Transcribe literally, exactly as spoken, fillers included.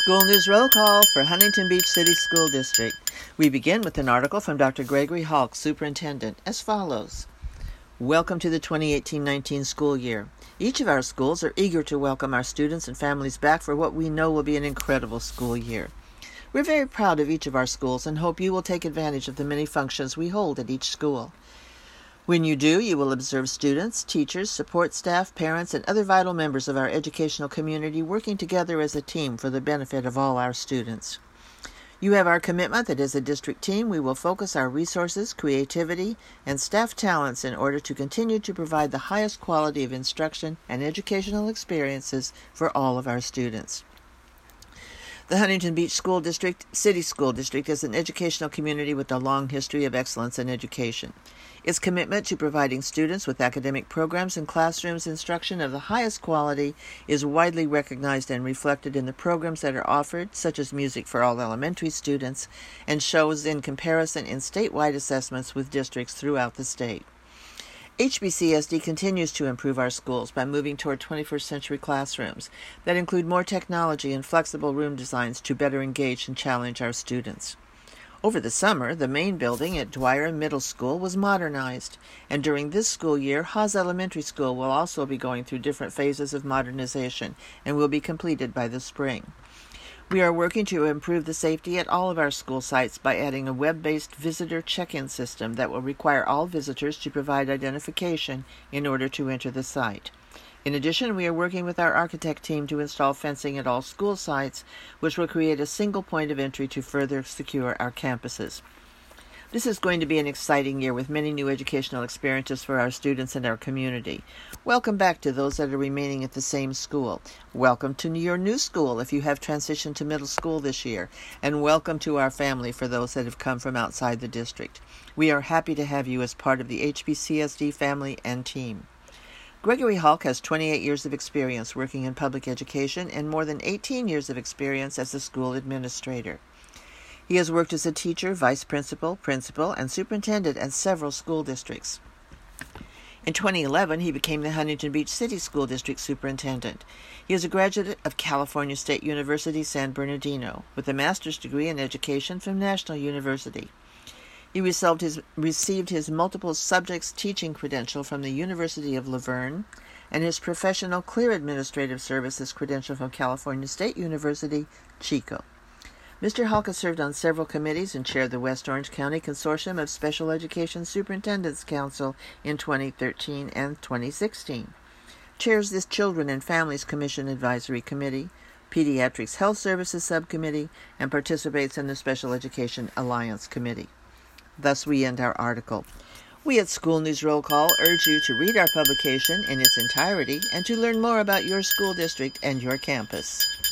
School News Roll Call for Huntington Beach City School District. We begin with an article from Doctor Gregory Halk, Superintendent, as follows. Welcome to the twenty eighteen nineteen school year. Each of our schools are eager to welcome our students and families back for what we know will be an incredible school year. We're very proud of each of our schools and hope you will take advantage of the many functions we hold at each school. When you do, you will observe students, teachers, support staff, parents, and other vital members of our educational community working together as a team for the benefit of all our students. You have our commitment that as a district team, we will focus our resources, creativity, and staff talents in order to continue to provide the highest quality of instruction and educational experiences for all of our students. The Huntington Beach School District, City School District, is an educational community with a long history of excellence in education. Its commitment to providing students with academic programs and classrooms instruction of the highest quality is widely recognized and reflected in the programs that are offered, such as music for all elementary students, and shows in comparison in statewide assessments with districts throughout the state. H B C S D continues to improve our schools by moving toward twenty-first century classrooms that include more technology and flexible room designs to better engage and challenge our students. Over the summer, the main building at Dwyer Middle School was modernized, and during this school year, Haas Elementary School will also be going through different phases of modernization and will be completed by the spring. We are working to improve the safety at all of our school sites by adding a web-based visitor check-in system that will require all visitors to provide identification in order to enter the site. In addition, we are working with our architect team to install fencing at all school sites, which will create a single point of entry to further secure our campuses. This is going to be an exciting year with many new educational experiences for our students and our community. Welcome back to those that are remaining at the same school. Welcome to your new school if you have transitioned to middle school this year. And welcome to our family for those that have come from outside the district. We are happy to have you as part of the H B C S D family and team. Gregory Halk has twenty-eight years of experience working in public education and more than eighteen years of experience as a school administrator. He has worked as a teacher, vice principal, principal, and superintendent at several school districts. In twenty eleven, he became the Huntington Beach City School District Superintendent. He is a graduate of California State University, San Bernardino, with a master's degree in education from National University. He received his, received his multiple subjects teaching credential from the University of La Verne and his professional clear administrative services credential from California State University, Chico. Mister Halk has served on several committees and chaired the West Orange County Consortium of Special Education Superintendents Council in twenty thirteen and twenty sixteen. Chairs the Children and Families Commission Advisory Committee, Pediatrics Health Services Subcommittee, and participates in the Special Education Alliance Committee. Thus we end our article. We at School News Roll Call urge you to read our publication in its entirety and to learn more about your school district and your campus.